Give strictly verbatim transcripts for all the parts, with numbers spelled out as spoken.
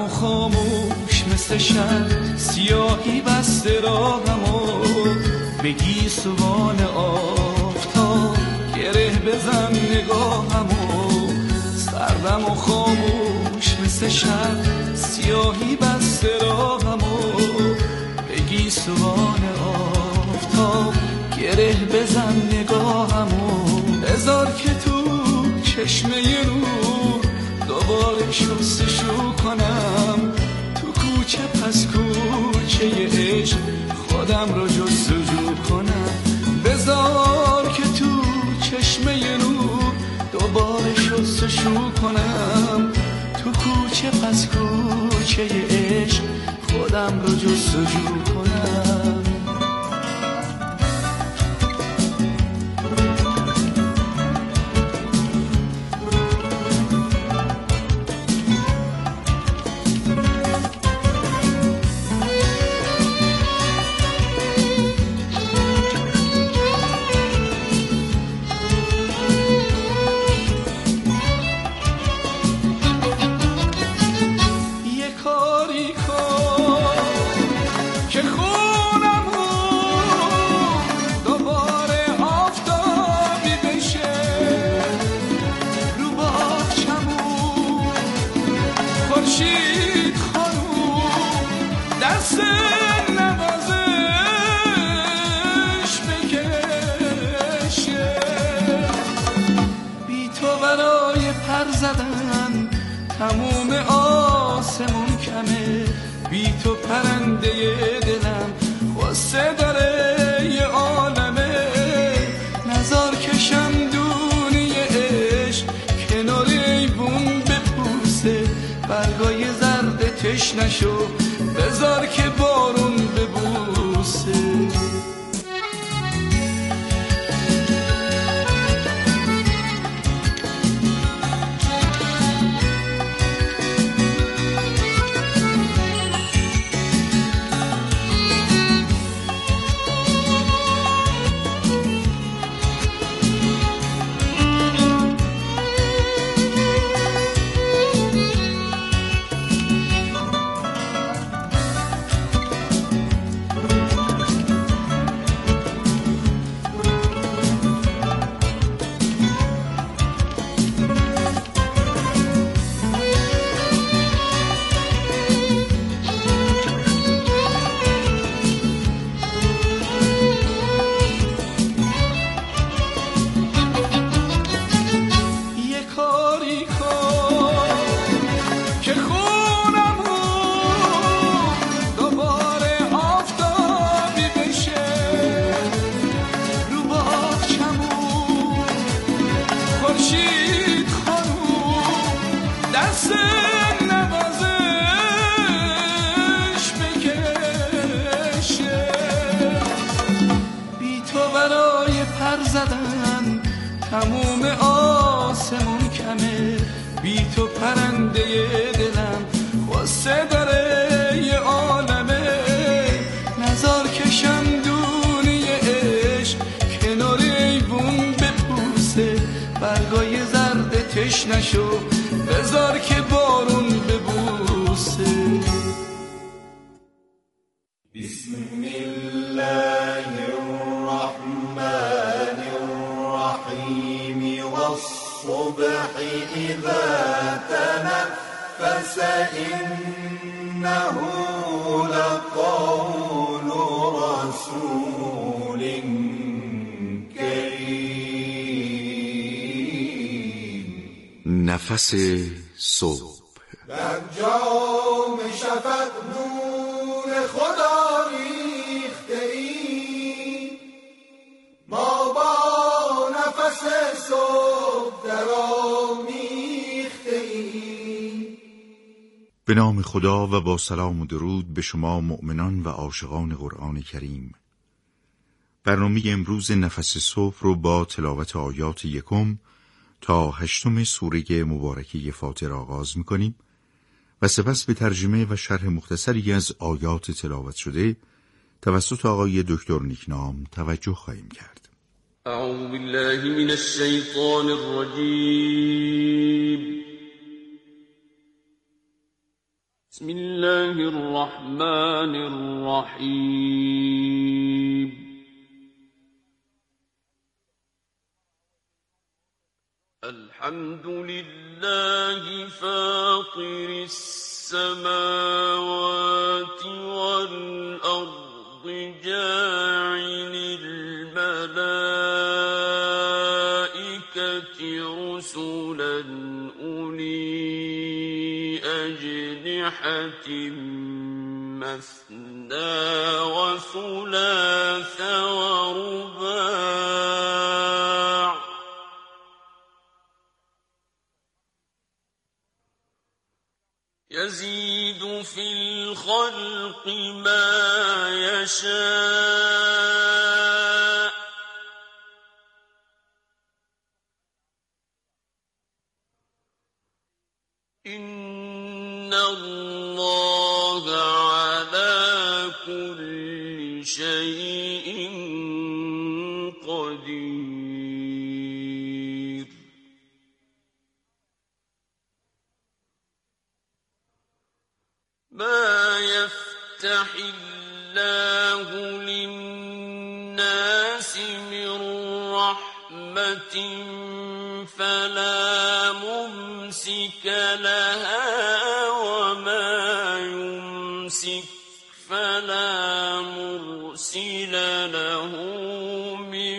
و خاموش مثل شب، سیاهی بسته راهمو، بگی سوان آفتاب گره بزن نگاهمو. سردم و خاموش مثل شب، سیاهی بسته راهمو، بگی سوان آفتاب گره بزن نگاهمو. بذار که تو چشمه نور دوباره شستشو کنم، تو کوچه پس کوچه عشق خودم رو جستجو کنم. بذار که تو چشمه نور دوباره شستشو کنم، تو کوچه پس کوچه عشق خودم رو جستجو کنم. تموم آسمون کمه، بی تو پرنده دلم واسه داره یه عالمه. نزار کشم دونی عشق کنار ایوون بپوسه، برگای زرد تشنشو بذار که بارون ببوسه. تموم آسمون کمه، بی تو پرنده دلم واسه داره یه عالمه. نزار کشم دونی عشق کنار ایوون بپوسه، برگای زرد تشنشو بذار که بارون ببوسه. بسم الله الرحمن الرحیم والصبح اذا تنفس انه لقول رسول کریم. نفس صبح در جام شفق نور خدا ریخته ایم، ما با نفس صبح در آمیخته ایم. به نام خدا و با سلام و درود به شما مؤمنان و عاشقان قرآن کریم. برنامه امروز نفس صبح رو با تلاوت آیات یکم تا هشتم سوره مبارکه فاطر آغاز می‌کنیم و سپس به ترجمه و شرح مختصری از آیات تلاوت شده توسط آقای دکتر نیکنام توجه خواهیم کرد. اعوذ بالله من الشیطان الرجیم. بسم الله الرحمن الرحيم. الحمد لله فاطر السماوات والأرض جاعل الملائكة رسلا أولي أجنحة مثنى وثلاث ورباع يزيد في الخلق ما يشاء إن الله على كل شيء قدير. ما يفتح الله للناس من رحمة فلا ممسك لها وما يمسك فلا مرسل له من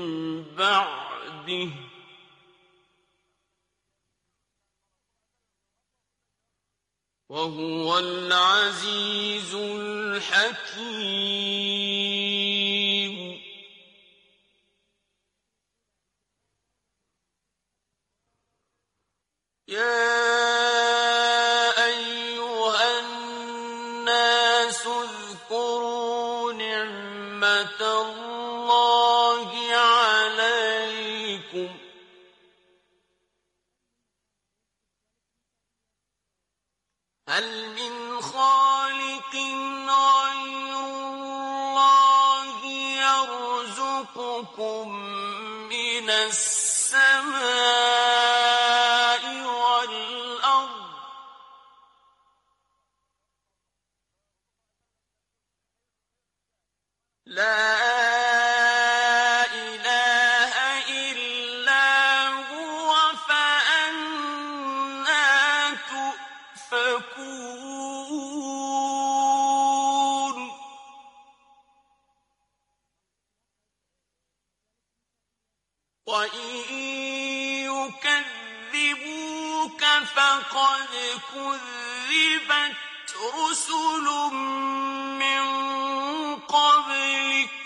بعده وهو العزيز الحكيم. يا أيها الناس اذكروا نعمة الله عليكم هل من خالق غير الله يرزقكم من السماء والأرض لا إله إلا هو فأنى تؤفكون. وإن يكذبوك فقد كذبت رسل من قبلك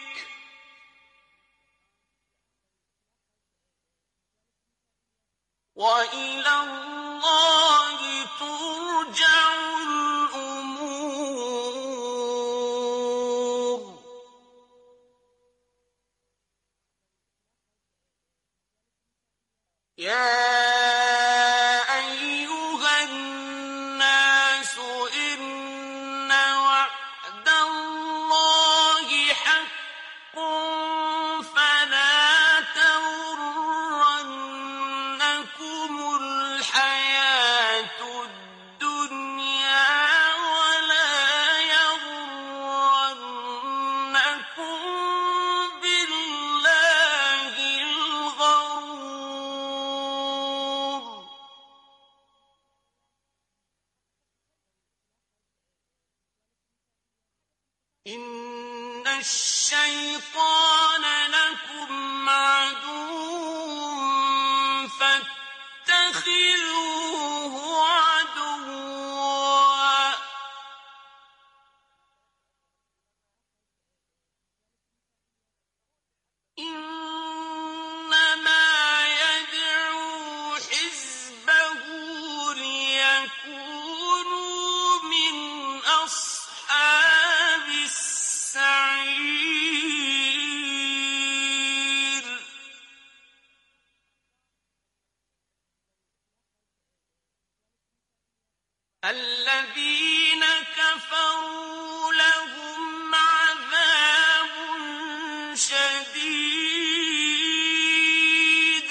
وإلى الله ترجع الأمور. يا أيها الناس إن وعد الله حق فلا تغرنكم الحياة الدنيا ولا يغرنكم بالله الغرور. إن الشيطان لكم عدو فاتخذوه عدوا إنما يدعو حزبه ليكونوا من أصحاب السعير. الذين كفروا لهم عذاب شديد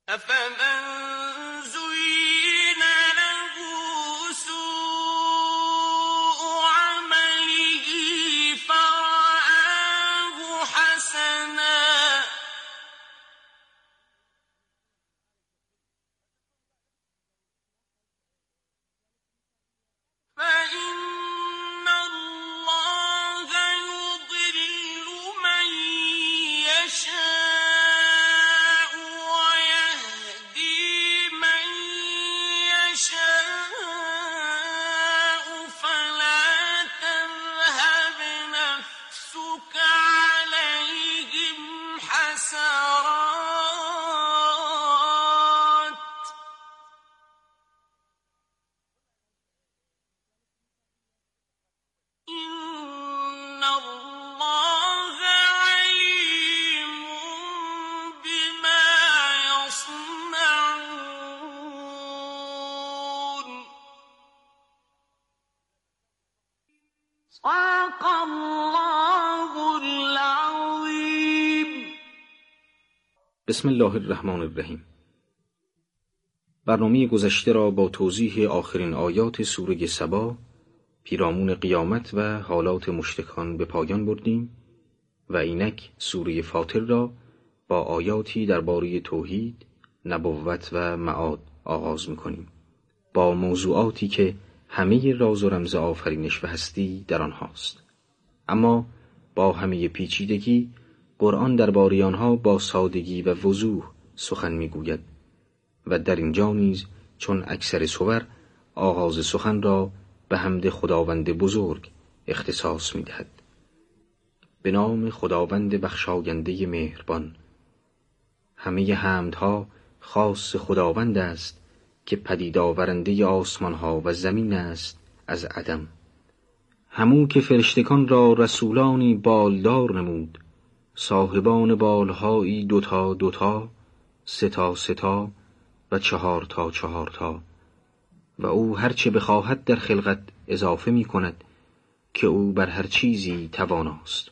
أفمن زين له سوء عمله فرآه حسنا فإن الله يضل من يشاء ويهدي من يشاء فلا تذهب نفسك عليهم حسرات إن الله عليم بما يصنعون صدق الله العظيم. بسم الله الرحمن الرحیم. برنامه گذشته را با توضیح آخرین آیات سوره سبا پیرامون قیامت و حالات مشرکان به پایان بردیم و اینک سوره فاطر را با آیاتی درباره توحید، نبوت و معاد آغاز می‌کنیم، با موضوعاتی که همه راز و رمز آفرینش و هستی در آنهاست. اما با همه پیچیدگی قرآن درباره آنها با سادگی و وضوح سخن می‌گوید و در اینجا نیز چون اکثر سور آغاز سخن را به حمد خداوند بزرگ اختصاص می‌دهد. به نام خداوند بخشاینده مهربان. همه حمدها خاص خداوند است که پدید آورنده آسمان‌ها و زمین است از عدم. همو که فرشتگان را رسولانی بالدار نمود، صاحبان بالهایی دوتا دوتا، ستا ستا و چهار تا چهار تا، و او هرچه بخواهد در خلقت اضافه می کند که او بر هر چیزی تواناست.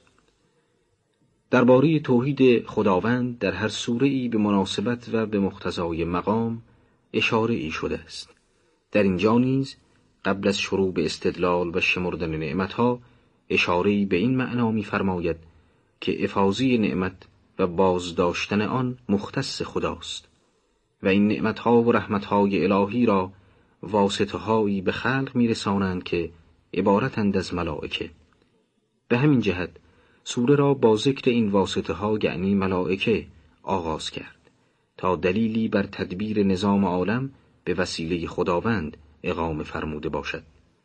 درباره توحید خداوند در هر سوره‌ای به مناسبت و به مقتضای مقام اشاره ای شده است. در اینجا نیز قبل از شروع به استدلال و شمردن نعمتها اشاره‌ای به این معنا می‌فرماید که افاضی نعمت و بازداشتن آن مختص خداست و این نعمتها و رحمتهای الهی را واسطه‌هایی به خلق می‌رسانند که عبارتند از ملائکه. به همین جهت سوره را با ذکر این واسطه‌ها یعنی ملائکه آغاز کرد تا دلیلی بر تدبیر نظام عالم به وسیله خداوند اقامه فرموده باشد.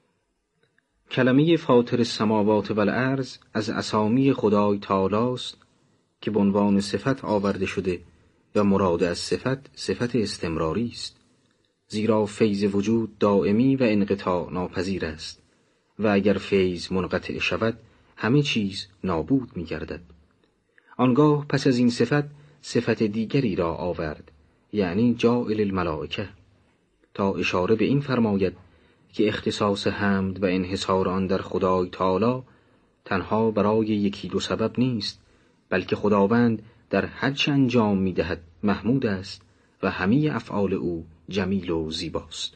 کلمه فاطر السماوات و الارض از اسامی خدای تعالی است که به عنوان صفت آورده شده و مراد از صفت صفت استمراری است، زیرا فیض وجود دائمی و انقطاع ناپذیر است و اگر فیض منقطع شود همه چیز نابود می گردد. آنگاه پس از این صفت صفت دیگری را آورد، یعنی جاعل الملائکه، تا اشاره به این فرماید که اختصاص حمد و انحصار آن در خدای تعالی تنها برای یکی دو سبب نیست، بلکه خداوند در هر چه انجام می دهد محمود است و همه افعال او جمیل و زیباست.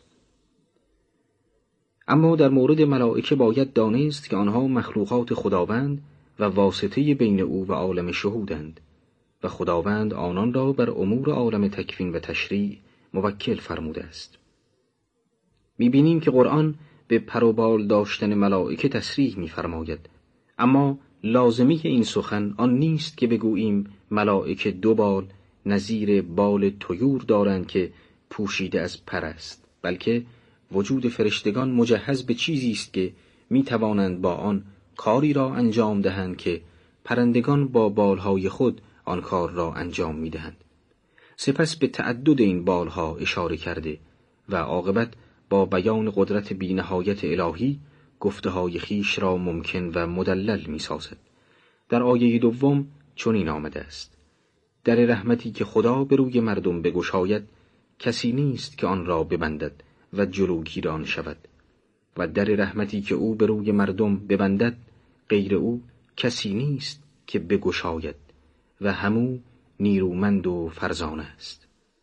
اما در مورد ملائکه باید دانست که آنها مخلوقات خداوند و واسطه بین او و عالم شهودند و خداوند آنان را بر امور عالم تکوین و تشریع موکل فرموده است. می‌بینیم که قرآن به پر و بال داشتن ملائکه تصریح می‌فرماید، اما لازمی این سخن آن نیست که بگوییم ملائکه دو بال نظیر بال طیور دارند که پوشیده از پر است، بلکه وجود فرشتگان مجهز به چیزی است که می‌توانند با آن کاری را انجام دهند که پرندگان با بالهای خود آن کار را انجام می‌دهند. سپس به تعدد این بالها اشاره کرده و عاقبت با بیان قدرت بی‌نهایت الهی گفته‌های خیش را ممکن و مدلل می‌سازد. در آیه دوم چنین آمده است: در رحمتی که خدا به روی مردم بگشاید کسی نیست که آن را ببندد و جلوگیر آن شود، و در رحمتی که او به روی مردم ببندد غیر او کسی نیست که بگشاید و همو نیرومند و فرزانه است.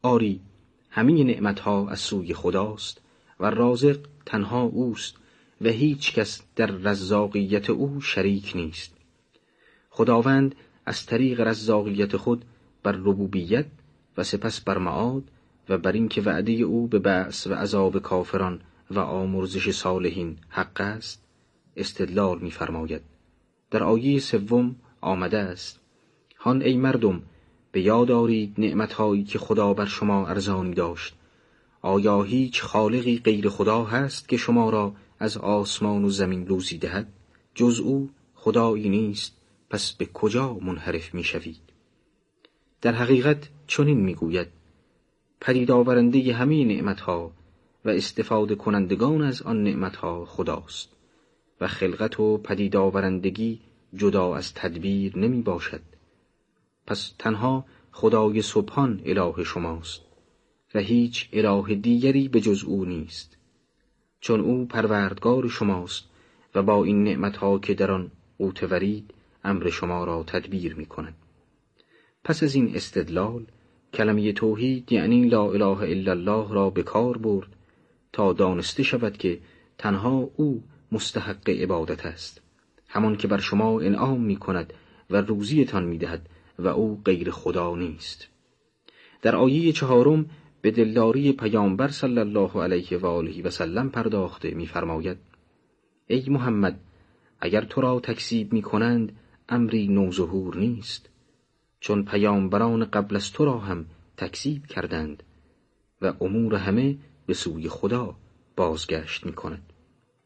آری همه نعمتها از سوی خداست و رازق تنها اوست و هیچ کس در رزاقیت او شریک نیست. خداوند از طریق رزاقیت خود بر ربوبیت و سپس بر معاد و بر این که وعده او به بعث و عذاب کافران و آمرزش صالحین حق است استدلال می‌فرماید. در آیه سوم آمده است: هان ای مردم، به یاد آرید نعمت‌هایی که خدا بر شما ارزانی داشت. آیا هیچ خالقی غیر خدا هست که شما را از آسمان و زمین روزی دهد؟ جز او خدایی نیست، پس به کجا منحرف می‌شوید؟ در حقیقت چنین می‌گوید: پدید آورنده همه نعمت‌ها و استفاده کنندگان از آن نعمت‌ها خداست و خلقت و پدید آورندگی جدا از تدبیر نمی باشد. پس تنها خدای سبحان اله شماست و هیچ اله دیگری به جز او نیست، چون او پروردگار شماست و با این نعمت‌ها که در آن قوت ورید امر شما را تدبیر می کند. پس از این استدلال کلمه توحید یعنی لا اله الا الله را به کار برد تا دانسته شود که تنها او مستحق عبادت است، همان که بر شما انعام می کند و روزیتان می دهد و او غیر خدا نیست. در آیه چهارم به دلداری پیامبر صلی الله علیه و آله و سلم پرداخته می فرماید: ای محمد، اگر تو را تکذیب می کنند امری نوظهور نیست، چون پیامبران قبل از تو را هم تکذیب کردند و امور همه به سوی خدا بازگشت می کند.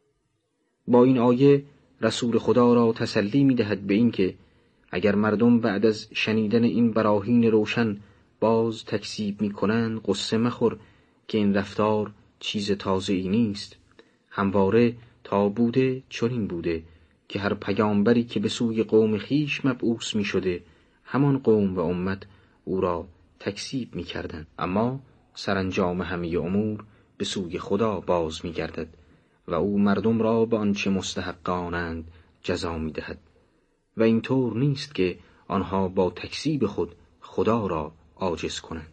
با این آیه رسول خدا را تسلی می دهد به این که اگر مردم بعد از شنیدن این براهین روشن باز تکذیب می کنند قصه مخور که این رفتار چیز تازه‌ای نیست. همواره تا بوده چنین بوده که هر پیامبری که به سوی قوم خیش مبعوث می شده همان قوم و امت او را تکذیب می کردند، اما سرانجام همه امور به سوی خدا باز می گردد و او مردم را به آنچه مستحقانند جزا می دهد و اینطور نیست که آنها با تکذیب خود خدا را عاجز کنند.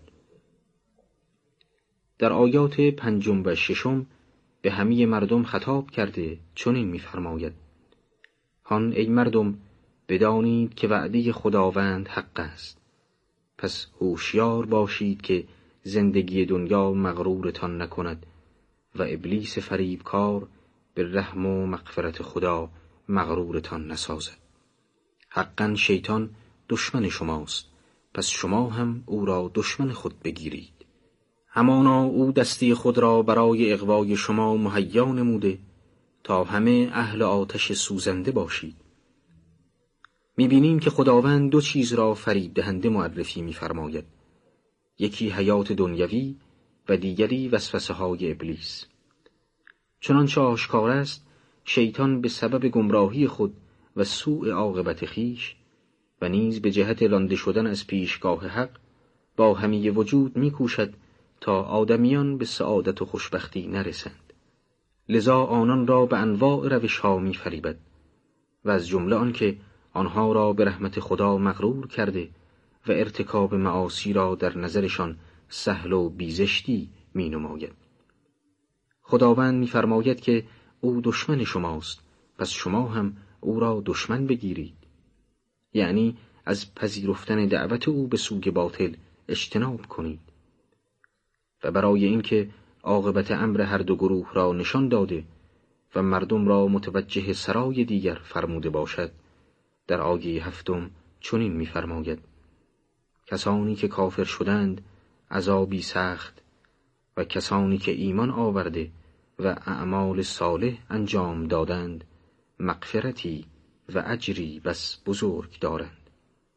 در آیات پنجم و ششم به همه مردم خطاب کرده چنین می فرماید: هان ای مردم، بدانید که وعده خداوند حق است، پس هوشیار باشید که زندگی دنیا مغرورتان نکند و ابلیس فریبکار به رحم و مغفرت خدا مغرورتان نسازد. حقا شیطان دشمن شماست، پس شما هم او را دشمن خود بگیرید. همانا او دستی خود را برای اغوای شما مهیا نموده تا همه اهل آتش سوزنده باشید. می‌بینیم که خداوند دو چیز را فریب دهنده معرفی می‌فرماید: یکی حیات دنیوی و دیگری وسوسه های ابلیس. چنانچه آشکار است شیطان به سبب گمراهی خود و سوء عاقبت خیش و نیز به جهت رانده شدن از پیشگاه حق با همه وجود می‌کوشد تا آدمیان به سعادت و خوشبختی نرسند. لذا آنان را به انواع روش‌ها می‌فریبد و از جمله آن که آنها را به رحمت خدا مغرور کرده و ارتکاب معاصی را در نظرشان سهل و بیزشتی می نماید. خداوند می فرماید که او دشمن شماست، پس شما هم او را دشمن بگیرید، یعنی از پذیرفتن دعوت او به سوی باطل اجتناب کنید. و برای اینکه عاقبت امر هر دو گروه را نشان داده و مردم را متوجه سرای دیگر فرموده باشد، در آیه هفتم چنین می‌فرماید: کسانی که کافر شدند عذابی سخت و کسانی که ایمان آورده و اعمال صالح انجام دادند مغفرتی و اجری بس بزرگ دارند.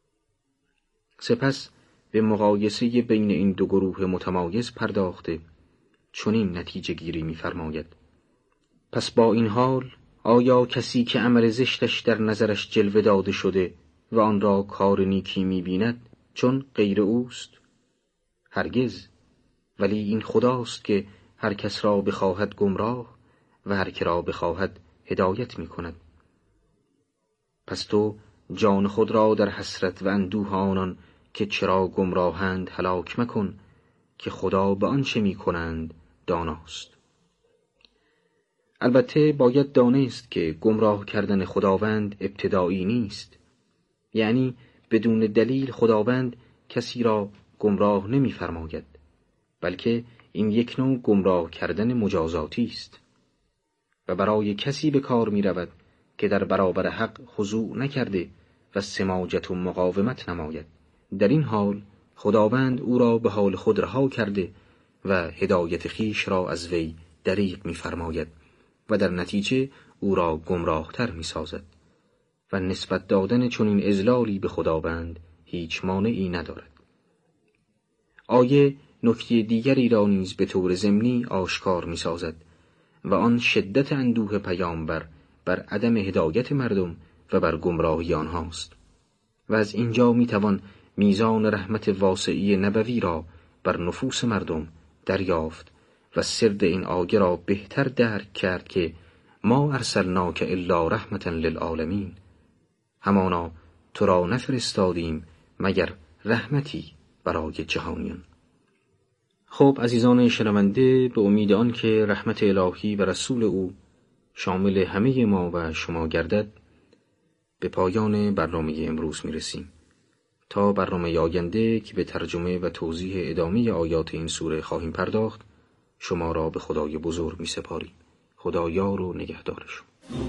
سپس به مقایسه بین این دو گروه متمایز پرداخته چنین نتیجه گیری می‌فرماید: پس با این حال آیا کسی که عمل زشتش در نظرش جلوه داده شده و آن را کار نیکی می‌بیند چون غیر اوست؟ هرگز، ولی این خداست که هر کس را بخواهد گمراه و هر که را بخواهد هدایت می‌کند. پس تو جان خود را در حسرت و اندوه آنان که چرا گمراهند هلاک مکن که خدا به آنچه می کنند داناست. البته باید دانست که گمراه کردن خداوند ابتدایی نیست، یعنی بدون دلیل خداوند کسی را گمراه نمی فرماید، بلکه این یک نوع گمراه کردن مجازاتی است و برای کسی به کار می رود که در برابر حق خضوع نکرده و سماجت و مقاومت نماید. در این حال خداوند او را به حال خود رها کرده و هدایت خیش را از وی دریغ می فرماید و در نتیجه او را گمراه تر می سازد و نسبت دادن چنین اذلالی به خداوند هیچ مانعی ندارد. آیه نکته دیگری را نیز به طور ضمنی آشکار می سازد و آن شدت اندوه پیامبر بر عدم هدایت مردم و بر گمراهی آنهاست و از اینجا می توان میزان رحمت واسعی نبوی را بر نفوس مردم دریافت و سرد این آیه را بهتر درک کرد که ما ارسلناک الا رحمتا للعالمین، همانا تو را نفرستادیم مگر رحمتی برای جهانیان. خب عزیزان شنونده، به امید آن که رحمت الهی و رسول او شامل همه ما و شما گردد، به پایان برنامه امروز می رسیم. تا برنامه آینده که به ترجمه و توضیح ادامه آیات این سوره خواهیم پرداخت، شما را به خدای بزرگ می سپاریم. خدا یار و نگهدارشون.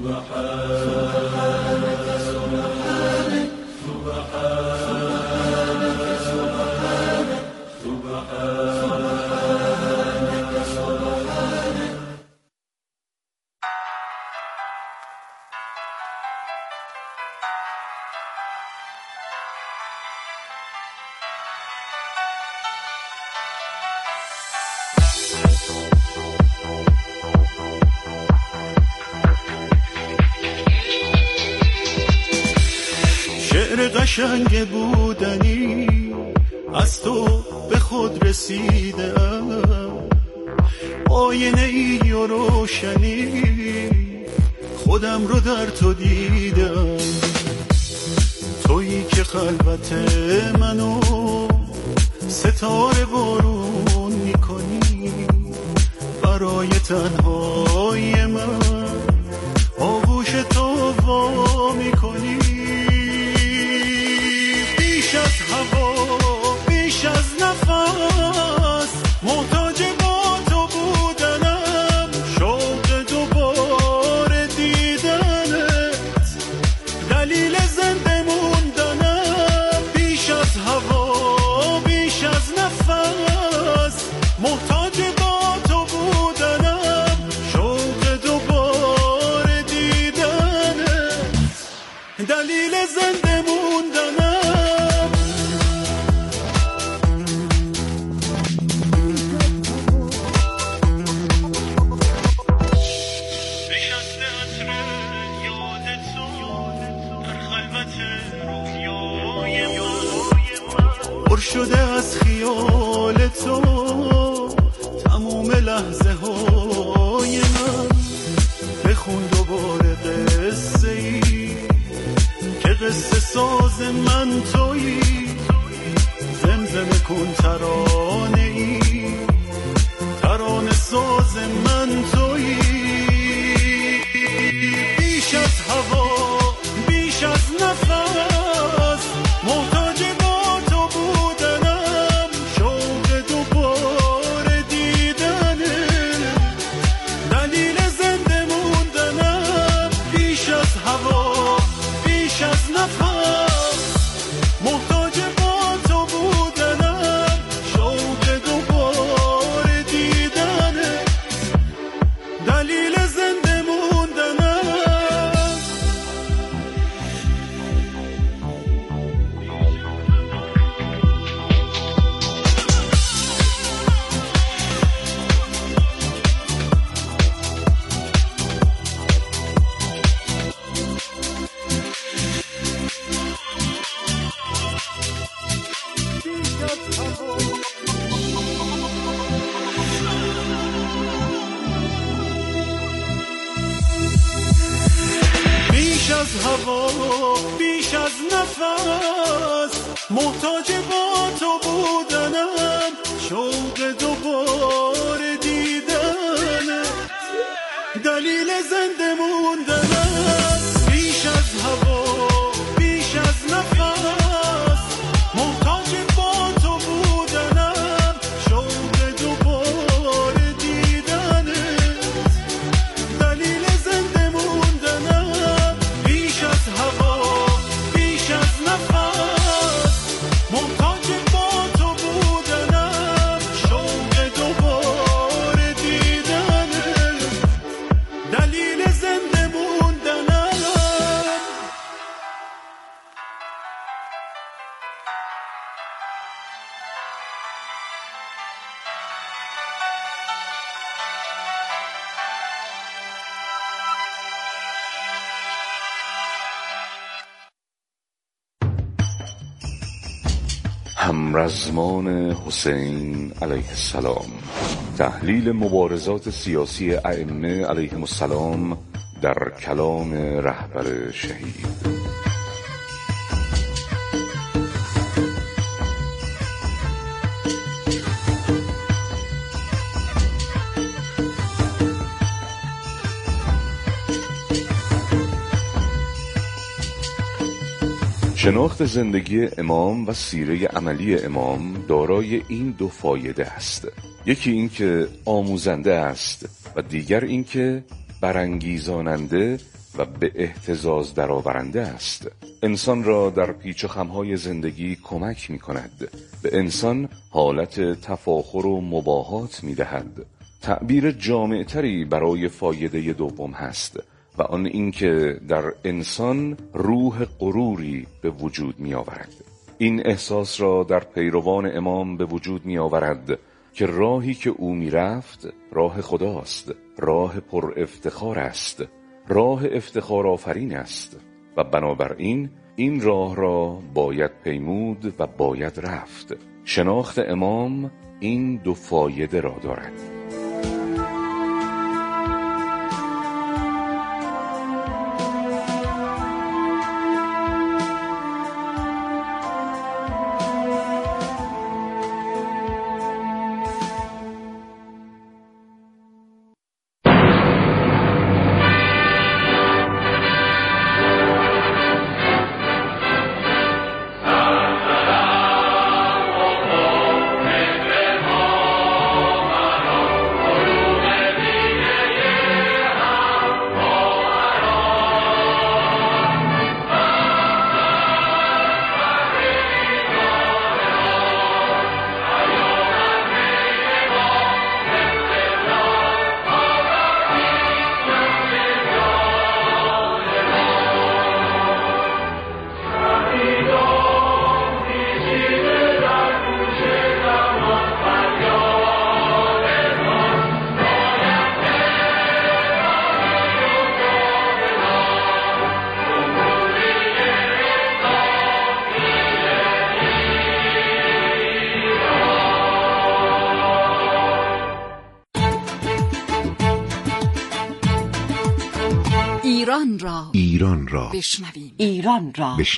قشنگ بودنی از تو به خود رسیدم، آینه ای و روشنی خودم رو در تو دیدم، تویی که خلوت منو ستاره بارون میکنی، برای تنهای من آغوش تو وا میکنی، بیش از هوا بیش از نفس محتاج با تو بودنم، شوق دوباره دیدنت دلیل زنده موندنم، بیش از هوا بیش از نفس محتاج با تو بودنم، شوق دوباره دیدنت دلیل زنده موندنم. پر شده از خیال تو تموم لحظه های من، بخون دوباره قصه ای که قصه ساز من تویی، زمزمه کن ترانه ای ترانه ساز من تویی، بیش از هوا بیش از نفس محتاج با تو بودنم، شوق دوباره دیدنه دلیل زنده موندنم، بیش از هوا بیش از نفس محتاج با تو بودنم، شوق دوباره دیدنه دلیل زنده موندنم. بیش از هوا بیش از نفس محتاج با تو بودنم، شوق دوباره دیدن، دلیل زنده موندنم. بیش از هوا بیش از نفس محتاج با تو بودنم، شوق دوباره دیدنت دلیل زنده موندنم. بیش از هوا بیش از نفس محتاج با تو بودنم، شوق دوباره دیدنت دلیل زنده موندنم. همرزمان حسین علیه السلام. تحلیل مبارزات سیاسی ائمه علیهم السلام در کلام رهبر شهید. شناخت زندگی امام و سیره عملی امام دارای این دو فایده است: یکی این که آموزنده است و دیگر این که برانگیزاننده و به اهتزاز درآورنده است. انسان را در پیچ و خم‌های زندگی کمک می‌کند، به انسان حالت تفاخر و مباهات می‌دهد. تعبیر جامع‌تری برای فایده دوم هست و آن اینکه در انسان روح غروری به وجود می آورد. این احساس را در پیروان امام به وجود می آورد که راهی که او می رفت راه خداست، راه پر افتخار است، راه افتخار آفرین است و بنابراین این راه را باید پیمود و باید رفت. شناخت امام این دو فایده را دارد. ایران را ایران را بشنویم. ایران را